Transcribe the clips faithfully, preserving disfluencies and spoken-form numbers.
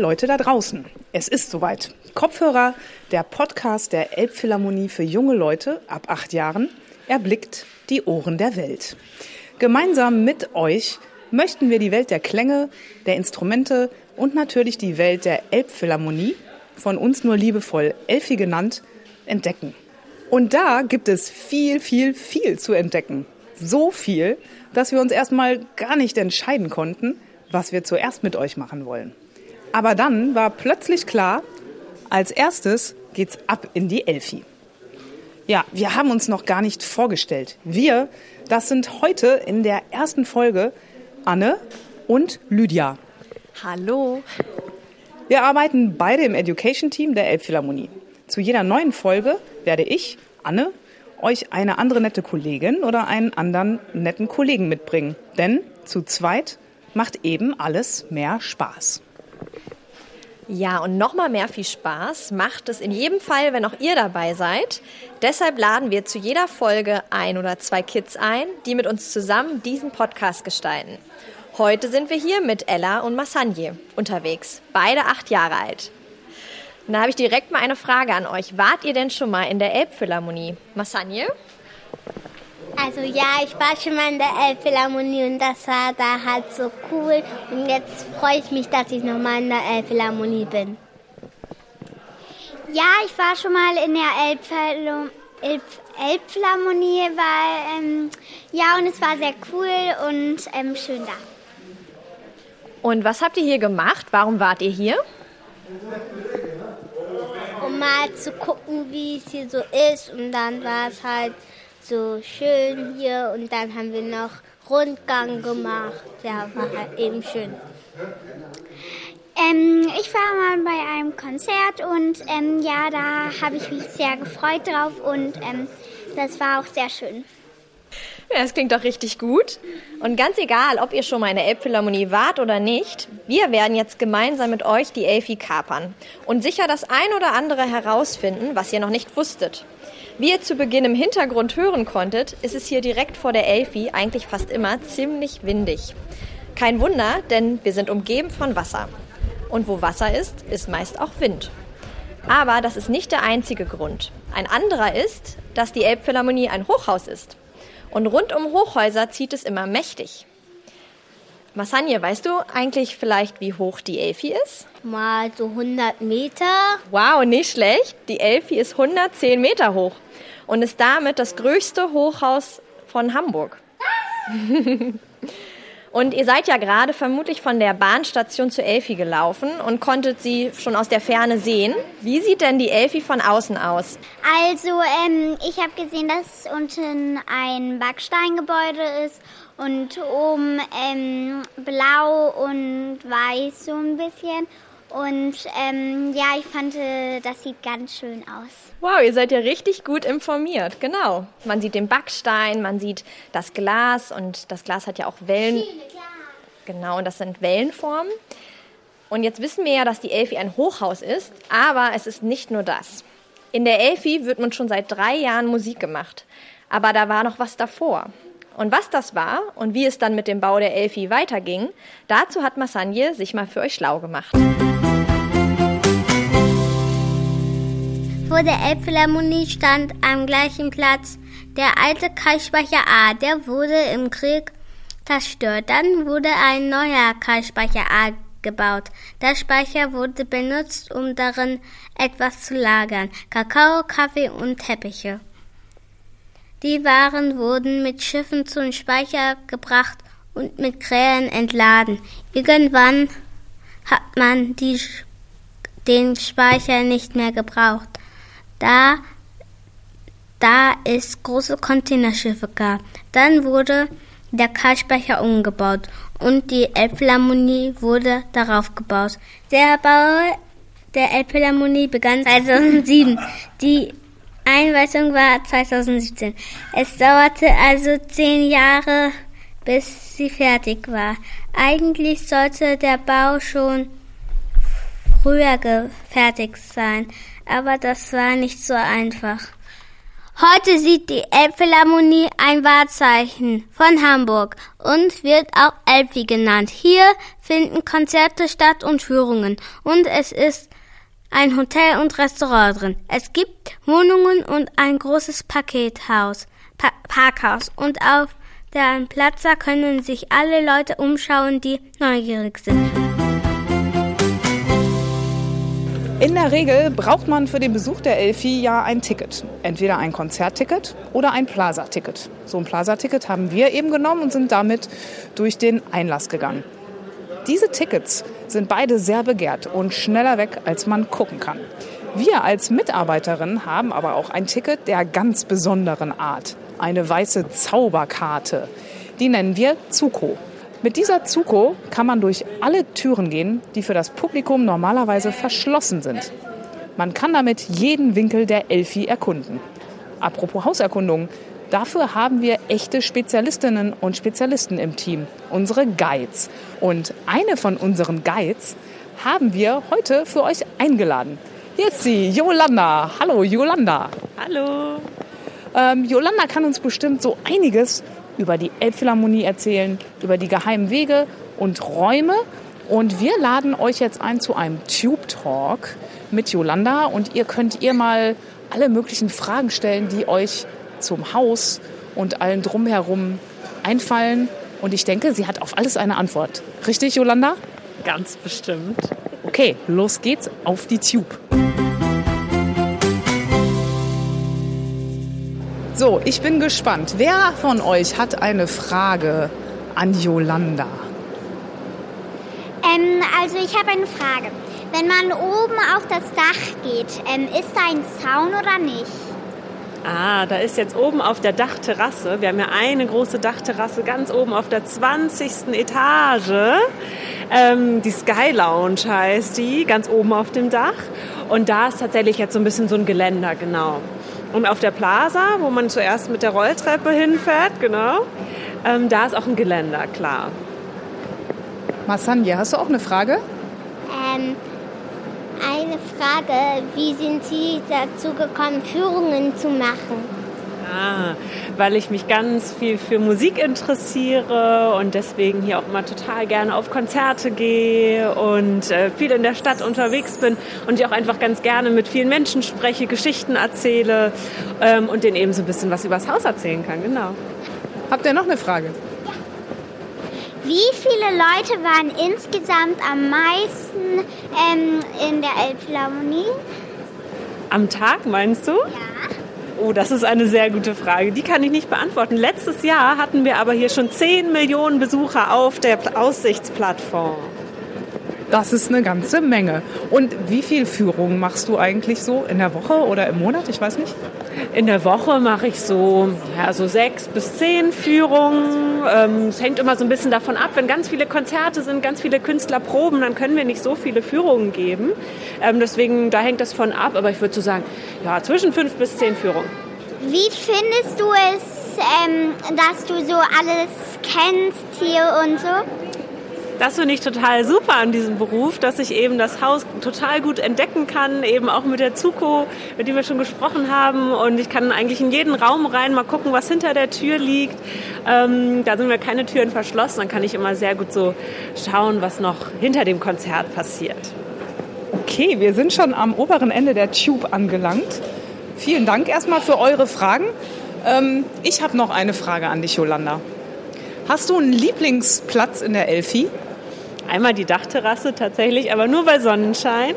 Leute da draußen, es ist soweit. Kopfhörer, der Podcast der Elbphilharmonie für junge Leute ab acht Jahren, erblickt die Ohren der Welt. Gemeinsam mit euch möchten wir die Welt der Klänge, der Instrumente und natürlich die Welt der Elbphilharmonie, von uns nur liebevoll Elfi genannt, entdecken. Und da gibt es viel, viel, viel zu entdecken. So viel, dass wir uns erstmal gar nicht entscheiden konnten, was wir zuerst mit euch machen wollen. Aber dann war plötzlich klar, als erstes geht's ab in die Elfi. Ja, wir haben uns noch gar nicht vorgestellt. Wir, das sind heute in der ersten Folge Anne und Lydia. Hallo. Wir arbeiten beide im Education-Team der Elbphilharmonie. Zu jeder neuen Folge werde ich, Anne, euch eine andere nette Kollegin oder einen anderen netten Kollegen mitbringen. Denn zu zweit macht eben alles mehr Spaß. Ja, und nochmal mehr viel Spaß macht es in jedem Fall, wenn auch ihr dabei seid. Deshalb laden wir zu jeder Folge ein oder zwei Kids ein, die mit uns zusammen diesen Podcast gestalten. Heute sind wir hier mit Ella und Masanje unterwegs, beide acht Jahre alt. Und da habe ich direkt mal eine Frage an euch. Wart ihr denn schon mal in der Elbphilharmonie? Masanje? Also ja, ich war schon mal in der Elbphilharmonie und das war da halt so cool. Und jetzt freue ich mich, dass ich nochmal in der Elbphilharmonie bin. Ja, ich war schon mal in der Elbphilharmonie, Elb, Elbphilharmonie weil, ähm, ja, und es war sehr cool und ähm, schön da. Und was habt ihr hier gemacht? Warum wart ihr hier? Um mal zu gucken, wie es hier so ist. Und dann war es halt so schön hier und dann haben wir noch Rundgang gemacht. Ja, war halt eben schön. Ähm, ich war mal bei einem Konzert und ähm, ja, da habe ich mich sehr gefreut drauf und ähm, das war auch sehr schön. Ja, das klingt doch richtig gut. Und ganz egal, ob ihr schon mal in der Elbphilharmonie wart oder nicht, wir werden jetzt gemeinsam mit euch die Elfi kapern und sicher das ein oder andere herausfinden, was ihr noch nicht wusstet. Wie ihr zu Beginn im Hintergrund hören konntet, ist es hier direkt vor der Elfi eigentlich fast immer ziemlich windig. Kein Wunder, denn wir sind umgeben von Wasser. Und wo Wasser ist, ist meist auch Wind. Aber das ist nicht der einzige Grund. Ein anderer ist, dass die Elbphilharmonie ein Hochhaus ist. Und rund um Hochhäuser zieht es immer mächtig. Masanje, weißt du eigentlich vielleicht, wie hoch die Elfi ist? Mal so hundert Meter. Wow, nicht schlecht. Die Elfi ist hundertzehn Meter hoch und ist damit das größte Hochhaus von Hamburg. Und ihr seid ja gerade vermutlich von der Bahnstation zur Elfi gelaufen und konntet sie schon aus der Ferne sehen. Wie sieht denn die Elfi von außen aus? Also, ähm, ich habe gesehen, dass unten ein Backsteingebäude ist und oben ähm, blau und weiß so ein bisschen. Und ähm, ja, ich fand, das sieht ganz schön aus. Wow, ihr seid ja richtig gut informiert, genau. Man sieht den Backstein, man sieht das Glas und das Glas hat ja auch Wellen. Genau, und das sind Wellenformen. Und jetzt wissen wir ja, dass die Elfi ein Hochhaus ist, aber es ist nicht nur das. In der Elfi wird man schon seit drei Jahren Musik gemacht, aber da war noch was davor. Und was das war und wie es dann mit dem Bau der Elfi weiterging, dazu hat Masanje sich mal für euch schlau gemacht. Vor der Elbphilharmonie stand am gleichen Platz der alte Kreisspeicher A. Der wurde im Krieg zerstört. Dann wurde ein neuer Kreisspeicher A gebaut. Der Speicher wurde benutzt, um darin etwas zu lagern. Kakao, Kaffee und Teppiche. Die Waren wurden mit Schiffen zum Speicher gebracht und mit Krähen entladen. Irgendwann hat man die, den Speicher nicht mehr gebraucht, da, da es große Containerschiffe gab. Dann wurde der Kreisspeicher umgebaut und die Elbphilharmonie wurde darauf gebaut. Der Bau der Elbphilharmonie begann zweitausendsieben. Die Einweisung war zweitausendsiebzehn. Es dauerte also zehn Jahre, bis sie fertig war. Eigentlich sollte der Bau schon früher fertig sein, aber das war nicht so einfach. Heute sieht die Elbphilharmonie ein Wahrzeichen von Hamburg und wird auch Elbphie genannt. Hier finden Konzerte statt und Führungen und es ist ein Hotel und Restaurant drin. Es gibt Wohnungen und ein großes Pakethaus, pa- Parkhaus und auf der Plaza können sich alle Leute umschauen, die neugierig sind. In der Regel braucht man für den Besuch der Elbphie ja ein Ticket. Entweder ein Konzertticket oder ein Plaza-Ticket. So ein Plaza-Ticket haben wir eben genommen und sind damit durch den Einlass gegangen. Diese Tickets sind beide sehr begehrt und schneller weg, als man gucken kann. Wir als Mitarbeiterin haben aber auch ein Ticket der ganz besonderen Art. Eine weiße Zauberkarte. Die nennen wir Zuko. Mit dieser Zuko kann man durch alle Türen gehen, die für das Publikum normalerweise verschlossen sind. Man kann damit jeden Winkel der Elbphie erkunden. Apropos Hauserkundung, dafür haben wir echte Spezialistinnen und Spezialisten im Team, unsere Guides. Und eine von unseren Guides haben wir heute für euch eingeladen. Hier ist sie, Yolanda. Hallo, Yolanda. Hallo. Ähm, Yolanda kann uns bestimmt so einiges über die Elbphilharmonie erzählen, über die geheimen Wege und Räume. Und wir laden euch jetzt ein zu einem Tube Talk mit Yolanda. Und ihr könnt ihr mal alle möglichen Fragen stellen, die euch zum Haus und allen drumherum einfallen. Und ich denke, sie hat auf alles eine Antwort. Richtig, Yolanda? Ganz bestimmt. Okay, los geht's auf die Tube. So, ich bin gespannt. Wer von euch hat eine Frage an Yolanda? Ähm, also ich habe eine Frage. Wenn man oben auf das Dach geht, ähm, ist da ein Zaun oder nicht? Ah, da ist jetzt oben auf der Dachterrasse, wir haben ja eine große Dachterrasse ganz oben auf der zwanzigsten Etage. Ähm, die Sky Lounge heißt die, ganz oben auf dem Dach. Und da ist tatsächlich jetzt so ein bisschen so ein Geländer, genau. Und auf der Plaza, wo man zuerst mit der Rolltreppe hinfährt, genau, ähm, da ist auch ein Geländer, klar. Masanja, hast du auch eine Frage? Ähm, eine Frage, wie sind Sie dazu gekommen, Führungen zu machen? Ah, weil ich mich ganz viel für Musik interessiere und deswegen hier auch immer total gerne auf Konzerte gehe und äh, viel in der Stadt unterwegs bin und ich auch einfach ganz gerne mit vielen Menschen spreche, Geschichten erzähle ähm, und denen eben so ein bisschen was übers Haus erzählen kann, genau. Habt ihr noch eine Frage? Wie viele Leute waren insgesamt am meisten ähm, in der Elbphilharmonie? Am Tag, meinst du? Ja. Oh, das ist eine sehr gute Frage. Die kann ich nicht beantworten. Letztes Jahr hatten wir aber hier schon zehn Millionen Besucher auf der Aussichtsplattform. Das ist eine ganze Menge. Und wie viele Führungen machst du eigentlich so in der Woche oder im Monat? Ich weiß nicht. In der Woche mache ich so, ja, so sechs bis zehn Führungen. Ähm, es hängt immer so ein bisschen davon ab. Wenn ganz viele Konzerte sind, ganz viele Künstler proben, dann können wir nicht so viele Führungen geben. Ähm, deswegen, da hängt das von ab. Aber ich würde so sagen, ja, zwischen fünf bis zehn Führungen. Wie findest du es, ähm, dass du so alles kennst hier und so? Das finde ich total super an diesem Beruf, dass ich eben das Haus total gut entdecken kann, eben auch mit der Zuko, mit der wir schon gesprochen haben. Und ich kann eigentlich in jeden Raum rein mal gucken, was hinter der Tür liegt. Ähm, da sind mir keine Türen verschlossen, dann kann ich immer sehr gut so schauen, was noch hinter dem Konzert passiert. Okay, wir sind schon am oberen Ende der Tube angelangt. Vielen Dank erstmal für eure Fragen. Ähm, ich habe noch eine Frage an dich, Yolanda. Hast du einen Lieblingsplatz in der Elbphie? Einmal die Dachterrasse tatsächlich, aber nur bei Sonnenschein.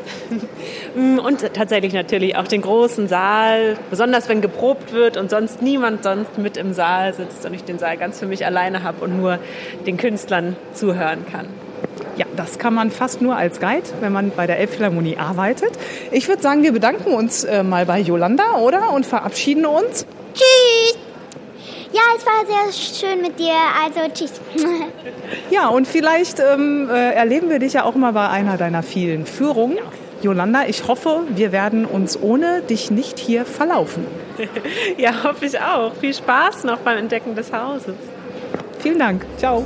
Und tatsächlich natürlich auch den großen Saal, besonders wenn geprobt wird und sonst niemand sonst mit im Saal sitzt und ich den Saal ganz für mich alleine habe und nur den Künstlern zuhören kann. Ja, das kann man fast nur als Guide, wenn man bei der Elbphilharmonie arbeitet. Ich würde sagen, wir bedanken uns äh, mal bei Yolanda, oder? Und verabschieden uns. Tschüss! Ja, es war sehr schön mit dir, also tschüss. Ja, und vielleicht ähm, äh, erleben wir dich ja auch mal bei einer deiner vielen Führungen. Yolanda, ich hoffe, wir werden uns ohne dich nicht hier verlaufen. Ja, hoffe ich auch. Viel Spaß noch beim Entdecken des Hauses. Vielen Dank. Ciao.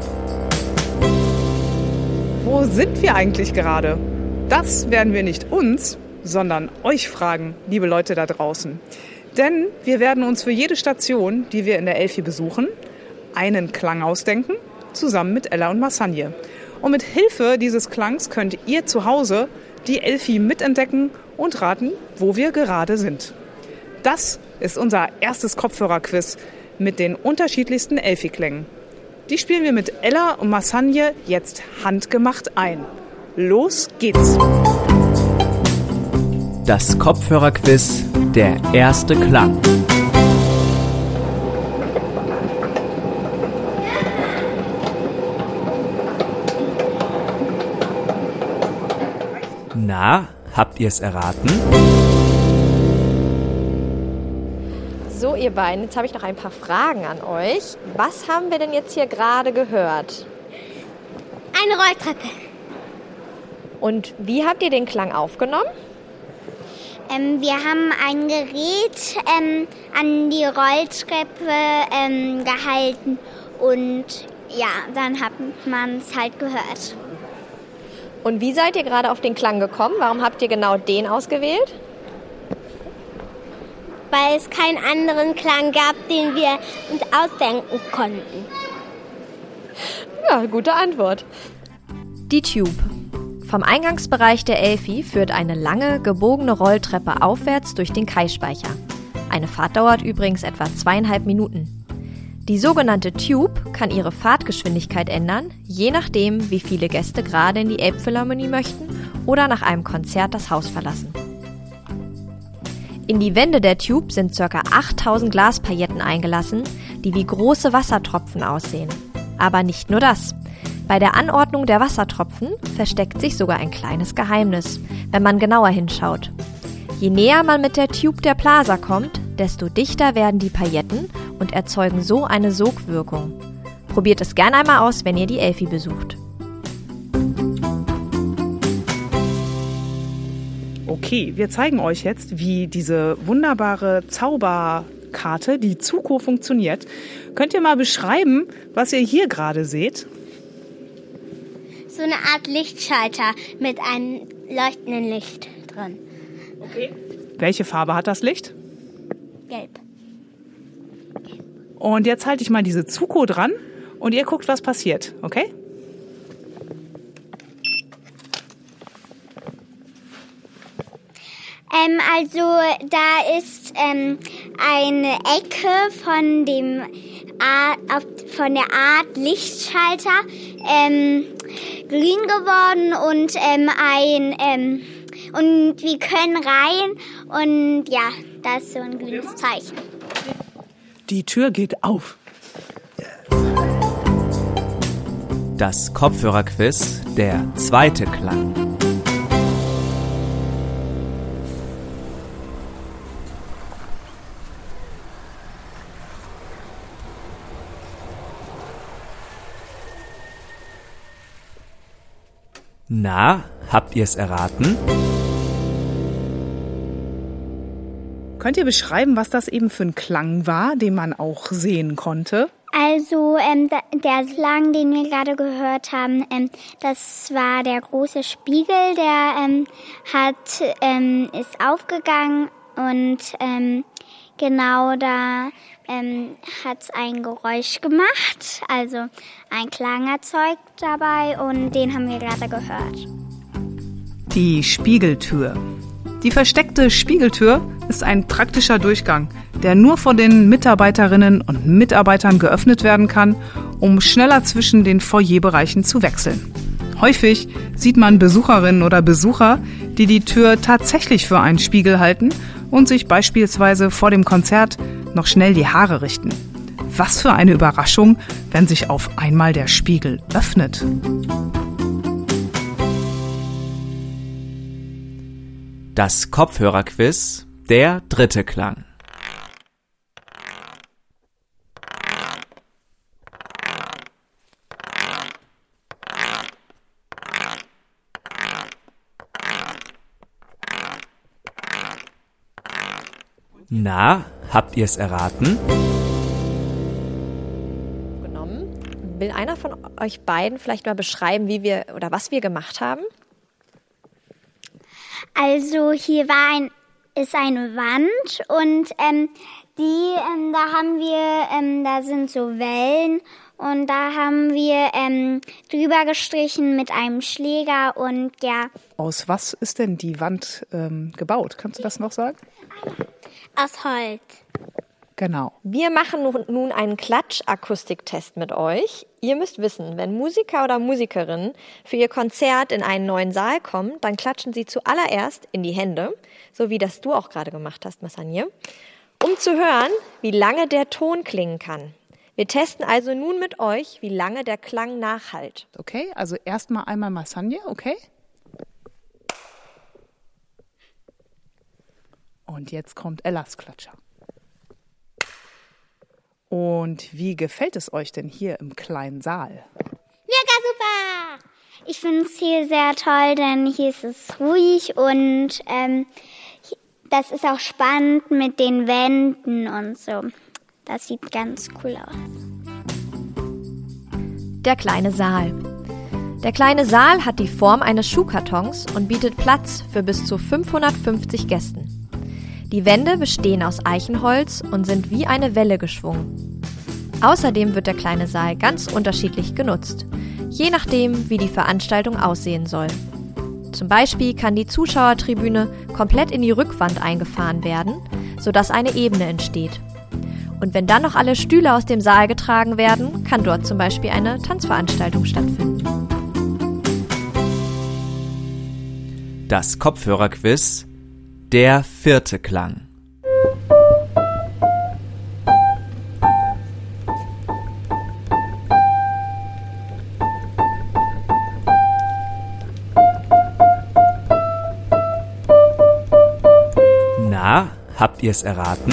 Wo sind wir eigentlich gerade? Das werden wir nicht uns, sondern euch fragen, liebe Leute da draußen. Denn wir werden uns für jede Station, die wir in der Elfi besuchen, einen Klang ausdenken, zusammen mit Ella und Masanje. Und mit Hilfe dieses Klangs könnt ihr zu Hause die Elfi mitentdecken und raten, wo wir gerade sind. Das ist unser erstes Kopfhörerquiz mit den unterschiedlichsten Elfi-Klängen. Die spielen wir mit Ella und Masanje jetzt handgemacht ein. Los geht's! Das Kopfhörerquiz, der erste Klang. Na, habt ihr es erraten? So, ihr beiden, jetzt habe ich noch ein paar Fragen an euch. Was haben wir denn jetzt hier gerade gehört? Eine Rolltreppe. Und wie habt ihr den Klang aufgenommen? Ähm, wir haben ein Gerät ähm, an die Rolltreppe ähm, gehalten und ja, dann hat man es halt gehört. Und wie seid ihr gerade auf den Klang gekommen? Warum habt ihr genau den ausgewählt? Weil es keinen anderen Klang gab, den wir uns ausdenken konnten. Ja, gute Antwort. Die Tube. Vom Eingangsbereich der Elfi führt eine lange, gebogene Rolltreppe aufwärts durch den Kai-Speicher. Eine Fahrt dauert übrigens etwa zweieinhalb Minuten. Die sogenannte Tube kann ihre Fahrtgeschwindigkeit ändern, je nachdem, wie viele Gäste gerade in die Elbphilharmonie möchten oder nach einem Konzert das Haus verlassen. In die Wände der Tube sind ca. achttausend Glaspailletten eingelassen, die wie große Wassertropfen aussehen. Aber nicht nur das. Bei der Anordnung der Wassertropfen versteckt sich sogar ein kleines Geheimnis, wenn man genauer hinschaut. Je näher man mit der Tube der Plaza kommt, desto dichter werden die Pailletten und erzeugen so eine Sogwirkung. Probiert es gern einmal aus, wenn ihr die Elfi besucht. Okay, wir zeigen euch jetzt, wie diese wunderbare Zauberkarte, die Zuko, funktioniert. Könnt ihr mal beschreiben, was ihr hier gerade seht? So eine Art Lichtschalter mit einem leuchtenden Licht drin. Okay. Welche Farbe hat das Licht? Gelb. Und jetzt halte ich mal diese Zuko dran und ihr guckt, was passiert, okay? Ähm, also da ist ähm, eine Ecke von dem Art, auf, von der Art Lichtschalter ähm, grün geworden und ähm, ein ähm, und wir können rein und ja, das ist so ein grünes Zeichen. Die Tür geht auf. Das Kopfhörerquiz, der zweite Klang. Na, habt ihr es erraten? Könnt ihr beschreiben, was das eben für ein Klang war, den man auch sehen konnte? Also ähm, der Klang, den wir gerade gehört haben, ähm, das war der große Spiegel, der ähm, hat ähm, ist aufgegangen und ähm, genau da ähm, hat es ein Geräusch gemacht, also ein Klang erzeugt dabei und den haben wir gerade gehört. Die Spiegeltür. Die versteckte Spiegeltür ist ein praktischer Durchgang, der nur von den Mitarbeiterinnen und Mitarbeitern geöffnet werden kann, um schneller zwischen den Foyerbereichen zu wechseln. Häufig sieht man Besucherinnen oder Besucher, die die Tür tatsächlich für einen Spiegel halten und sich beispielsweise vor dem Konzert noch schnell die Haare richten. Was für eine Überraschung, wenn sich auf einmal der Spiegel öffnet. Das Kopfhörerquiz, der dritte Klang. Na, habt ihr es erraten? Genommen. Will einer von euch beiden vielleicht mal beschreiben, wie wir oder was wir gemacht haben? Also hier war ein ist eine Wand und ähm, die, ähm, da haben wir, ähm, da sind so Wellen und da haben wir ähm, drüber gestrichen mit einem Schläger und ja. Aus was ist denn die Wand ähm, gebaut? Kannst du das noch sagen? Aus Holz. Genau. Wir machen nun einen Klatsch-Akustiktest mit euch. Ihr müsst wissen, wenn Musiker oder Musikerinnen für ihr Konzert in einen neuen Saal kommen, dann klatschen sie zuallererst in die Hände, so wie das du auch gerade gemacht hast, Masanje, um zu hören, wie lange der Ton klingen kann. Wir testen also nun mit euch, wie lange der Klang nachhallt. Okay, also erstmal einmal Masanje, okay? Und jetzt kommt Ellas Klatscher. Und wie gefällt es euch denn hier im kleinen Saal? Mega super! Ich finde es hier sehr toll, denn hier ist es ruhig und ähm, das ist auch spannend mit den Wänden und so. Das sieht ganz cool aus. Der kleine Saal. Der kleine Saal hat die Form eines Schuhkartons und bietet Platz für bis zu fünfhundertfünfzig Gästen. Die Wände bestehen aus Eichenholz und sind wie eine Welle geschwungen. Außerdem wird der kleine Saal ganz unterschiedlich genutzt, je nachdem, wie die Veranstaltung aussehen soll. Zum Beispiel kann die Zuschauertribüne komplett in die Rückwand eingefahren werden, sodass eine Ebene entsteht. Und wenn dann noch alle Stühle aus dem Saal getragen werden, kann dort zum Beispiel eine Tanzveranstaltung stattfinden. Das Kopfhörerquiz, der vierte Klang. Na, habt ihr es erraten?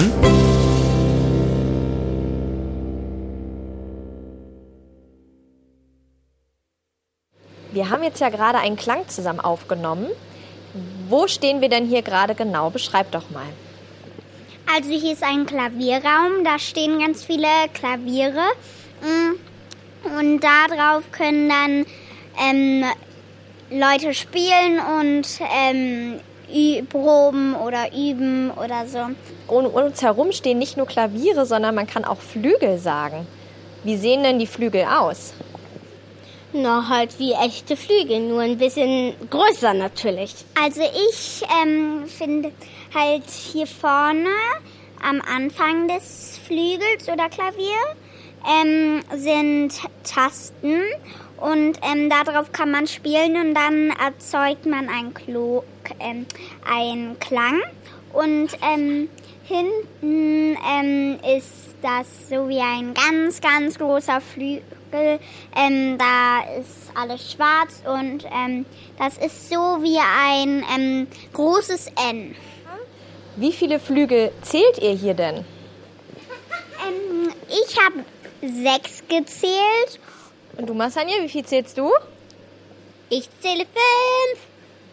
Wir haben jetzt ja gerade einen Klang zusammen aufgenommen. Wo stehen wir denn hier gerade genau? Beschreib doch mal. Also hier ist ein Klavierraum, da stehen ganz viele Klaviere und da drauf können dann ähm, Leute spielen und ähm, proben oder üben oder so. Um uns herum stehen nicht nur Klaviere, sondern man kann auch Flügel sagen. Wie sehen denn die Flügel aus? Na, halt wie echte Flügel, nur ein bisschen größer natürlich. Also ich ähm, finde halt hier vorne am Anfang des Flügels oder Klavier ähm, sind Tasten und ähm, darauf kann man spielen und dann erzeugt man einen, Klo, ähm, einen Klang. Und ähm, hinten ähm, ist das so wie ein ganz, ganz großer Flügel. Ähm, da ist alles schwarz und ähm, das ist so wie ein ähm, großes N. Wie viele Flügel zählt ihr hier denn? Ähm, ich habe sechs gezählt. Und du, Masanje, wie viel zählst du? Ich zähle fünf.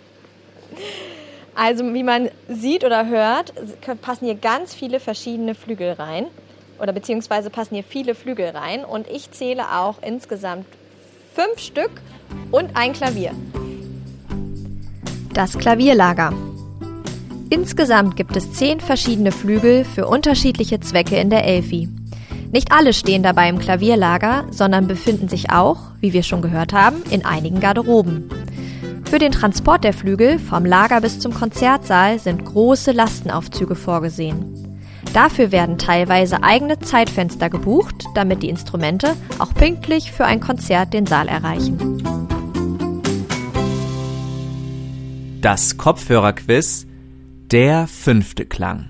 Also wie man sieht oder hört, passen hier ganz viele verschiedene Flügel rein. Oder beziehungsweise passen hier viele Flügel rein. Und ich zähle auch insgesamt fünf Stück und ein Klavier. Das Klavierlager. Insgesamt gibt es zehn verschiedene Flügel für unterschiedliche Zwecke in der Elfi. Nicht alle stehen dabei im Klavierlager, sondern befinden sich auch, wie wir schon gehört haben, in einigen Garderoben. Für den Transport der Flügel vom Lager bis zum Konzertsaal sind große Lastenaufzüge vorgesehen. Dafür werden teilweise eigene Zeitfenster gebucht, damit die Instrumente auch pünktlich für ein Konzert den Saal erreichen. Das Kopfhörerquiz, der fünfte Klang.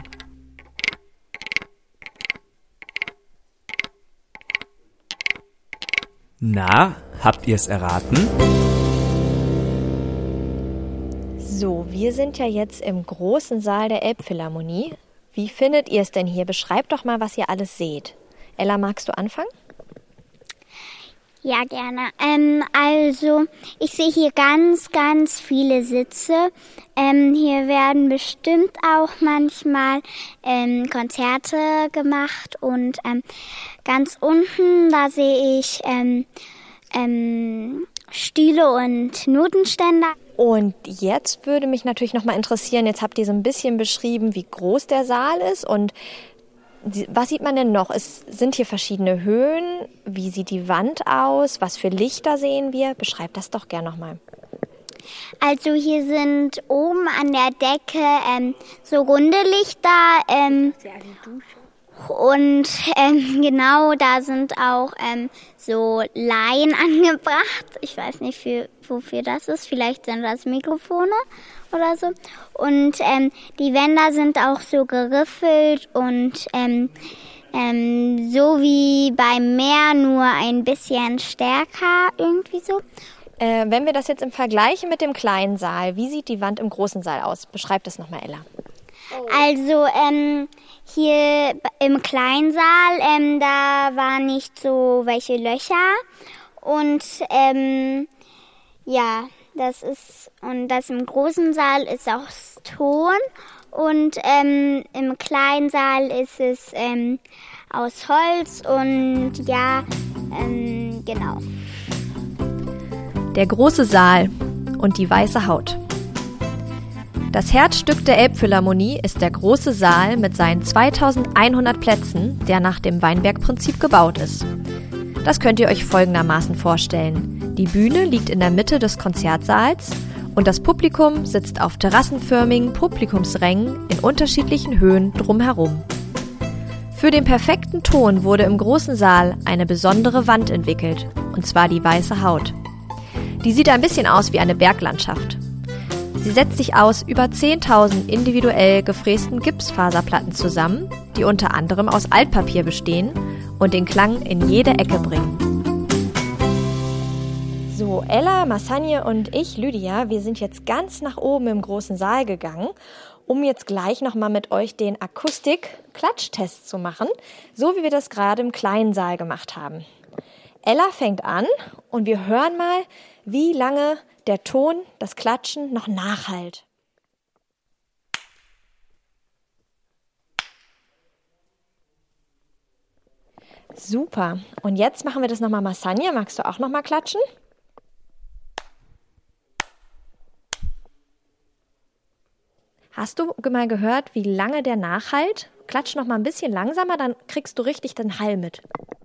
Na, habt ihr es erraten? So, wir sind ja jetzt im großen Saal der Elbphilharmonie. Wie findet ihr es denn hier? Beschreibt doch mal, was ihr alles seht. Ella, magst du anfangen? Ja, gerne. Ähm, also, ich sehe hier ganz, ganz viele Sitze. Ähm, hier werden bestimmt auch manchmal ähm, Konzerte gemacht. Und ähm, ganz unten, da sehe ich ähm, ähm, Stühle und Notenständer. Und jetzt würde mich natürlich noch mal interessieren, jetzt habt ihr so ein bisschen beschrieben, wie groß der Saal ist und was sieht man denn noch? Es sind hier verschiedene Höhen. Wie sieht die Wand aus? Was für Lichter sehen wir? Beschreibt das doch gerne nochmal. Also hier sind oben an der Decke ähm, so runde Lichter. Ähm, und ähm, genau, da sind auch ähm, so Leien angebracht. Ich weiß nicht, für, wofür das ist. Vielleicht sind das Mikrofone oder so. Und ähm, die Wände sind auch so geriffelt und ähm, ähm, so wie beim Meer, nur ein bisschen stärker irgendwie so. Äh, wenn wir das jetzt im Vergleich mit dem kleinen Saal, wie sieht die Wand im großen Saal aus? Beschreib das nochmal, Ella. Also ähm, hier im kleinen Saal, ähm, da waren nicht so welche Löcher und ähm, ja, das ist, und das im großen Saal ist auch Ton und ähm, im kleinen Saal ist es ähm, aus Holz und ja, ähm, genau. Der große Saal und die weiße Haut. Das Herzstück der Elbphilharmonie ist der große Saal mit seinen zweitausendeinhundert Plätzen, der nach dem Weinberg-Prinzip gebaut ist. Das könnt ihr euch folgendermaßen vorstellen. Die Bühne liegt in der Mitte des Konzertsaals und das Publikum sitzt auf terrassenförmigen Publikumsrängen in unterschiedlichen Höhen drumherum. Für den perfekten Ton wurde im großen Saal eine besondere Wand entwickelt, und zwar die weiße Haut. Die sieht ein bisschen aus wie eine Berglandschaft. Sie setzt sich aus über zehntausend individuell gefrästen Gipsfaserplatten zusammen, die unter anderem aus Altpapier bestehen und den Klang in jede Ecke bringen. So, Ella, Masanje und ich, Lydia, wir sind jetzt ganz nach oben im großen Saal gegangen, um jetzt gleich nochmal mit euch den Akustik-Klatschtest zu machen, so wie wir das gerade im kleinen Saal gemacht haben. Ella fängt an und wir hören mal, wie lange der Ton, das Klatschen noch nachhallt. Super. Und jetzt machen wir das nochmal, Masanje. Magst du auch nochmal klatschen? Hast du mal gehört, wie lange der nachhallt? Klatsch noch mal ein bisschen langsamer, dann kriegst du richtig den Hall mit.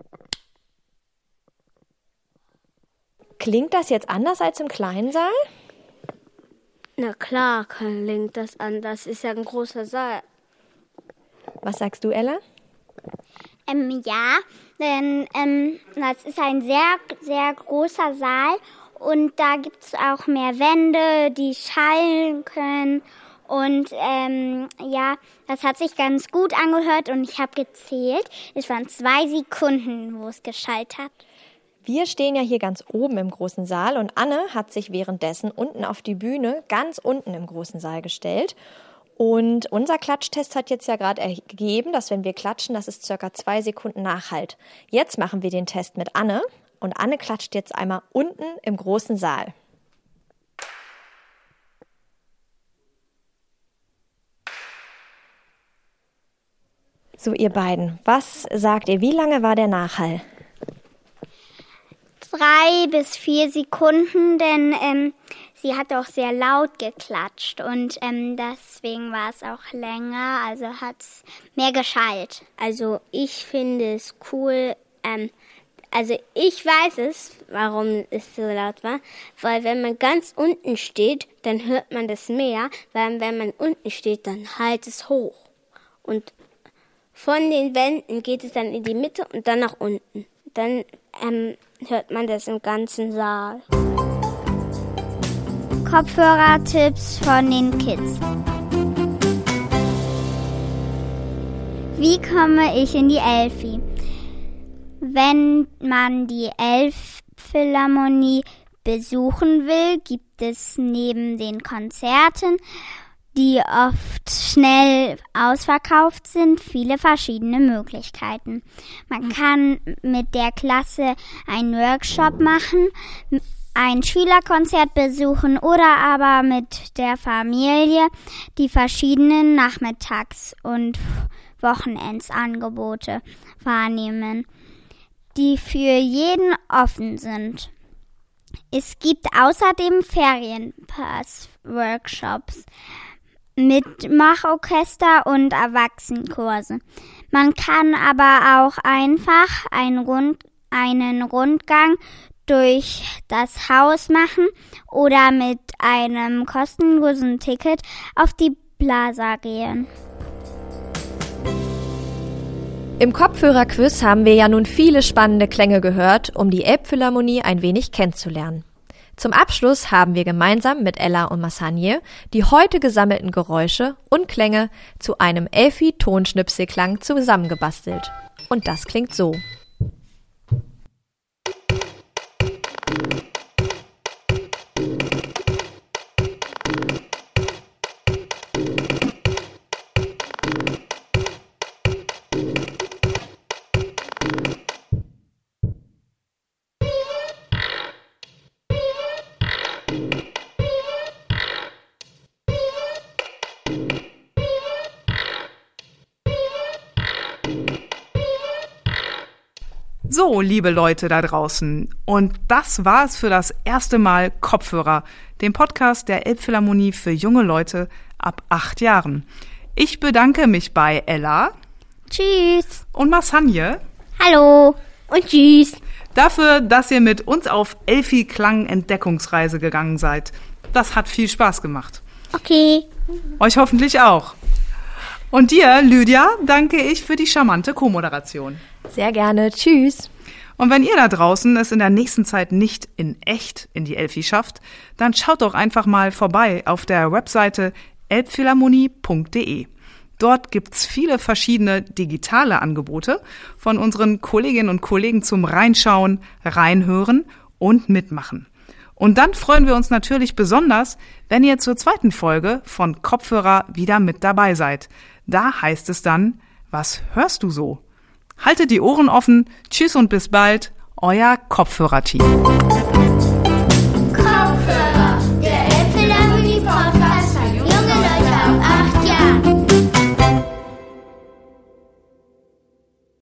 Klingt das jetzt anders als im kleinen Saal? Na klar, klingt das anders. Ist ja ein großer Saal. Was sagst du, Ella? Ähm, ja, denn ähm, das ist ein sehr, sehr großer Saal und da gibt es auch mehr Wände, die schallen können. Und ähm, ja, das hat sich ganz gut angehört und ich habe gezählt. Es waren zwei Sekunden, wo es geschallt hat. Wir stehen ja hier ganz oben im großen Saal und Anne hat sich währenddessen unten auf die Bühne, ganz unten im großen Saal gestellt. Und unser Klatschtest hat jetzt ja gerade ergeben, dass wenn wir klatschen, dass es circa zwei Sekunden nachhallt. Jetzt machen wir den Test mit Anne und Anne klatscht jetzt einmal unten im großen Saal. So, ihr beiden, was sagt ihr? Wie lange war der Nachhall? Drei bis vier Sekunden, denn ähm, sie hat auch sehr laut geklatscht und ähm, deswegen war es auch länger, also hat es mehr geschallt. Also ich finde es cool, ähm, also ich weiß es, warum es so laut war, weil wenn man ganz unten steht, dann hört man das mehr, weil wenn man unten steht, dann hallt es hoch und von den Wänden geht es dann in die Mitte und dann nach unten. Dann ähm, hört man das im ganzen Saal. Kopfhörertipps von den Kids. Wie komme ich in die Elfi? Wenn man die Elbphilharmonie besuchen will, gibt es neben den Konzerten, die oft schnell ausverkauft sind, viele verschiedene Möglichkeiten. Man kann mit der Klasse einen Workshop machen, ein Schülerkonzert besuchen oder aber mit der Familie die verschiedenen Nachmittags- und Wochenendsangebote wahrnehmen, die für jeden offen sind. Es gibt außerdem Ferienpass-Workshops, Mitmachorchester und Erwachsenenkurse. Man kann aber auch einfach einen, Rund, einen Rundgang durch das Haus machen oder mit einem kostenlosen Ticket auf die Plaza gehen. Im Kopfhörerquiz haben wir ja nun viele spannende Klänge gehört, um die Elbphilharmonie ein wenig kennenzulernen. Zum Abschluss haben wir gemeinsam mit Ella und Masanje die heute gesammelten Geräusche und Klänge zu einem Elfi-Tonschnipselklang zusammengebastelt. Und das klingt so. So, liebe Leute da draußen, und das war's für das erste Mal Kopfhörer, dem Podcast der Elbphilharmonie für junge Leute ab acht Jahren. Ich bedanke mich bei Ella. Tschüss. Und Masanje. Hallo und tschüss. Dafür, dass ihr mit uns auf Elfi-Klang-Entdeckungsreise gegangen seid. Das hat viel Spaß gemacht. Okay. Euch hoffentlich auch. Und dir, Lydia, danke ich für die charmante Co-Moderation. Sehr gerne. Tschüss. Und wenn ihr da draußen es in der nächsten Zeit nicht in echt in die Elfi schafft, dann schaut doch einfach mal vorbei auf der Webseite elbphilharmonie punkt de. Dort gibt's viele verschiedene digitale Angebote von unseren Kolleginnen und Kollegen zum Reinschauen, Reinhören und Mitmachen. Und dann freuen wir uns natürlich besonders, wenn ihr zur zweiten Folge von Kopfhörer wieder mit dabei seid. Da heißt es dann, was hörst du so? Haltet die Ohren offen. Tschüss und bis bald. Euer Kopfhörer-Team. Kopfhörer.